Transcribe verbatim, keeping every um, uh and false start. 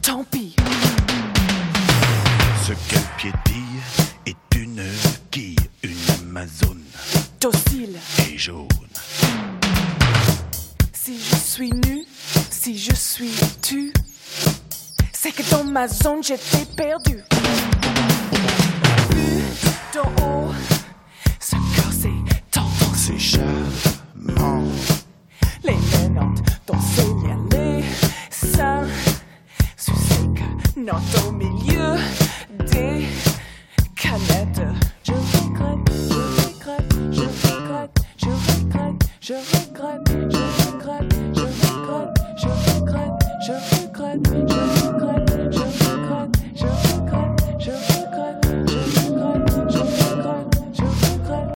tant pis. Ce qu'elle piétille est une quille, une amazone Docile. et jaune. Si je suis nu, si je suis tu, c'est que dans ma zone j'étais perdu. Vu d'en haut, ce corps c'est tendance, C'est charmant. les menottes danser les seins, sucer que note au milieu des canettes. Je regrette, je regrette, je regrette, je regrette, je regrette, je regrette, je regrette, je regrette, je regrette, je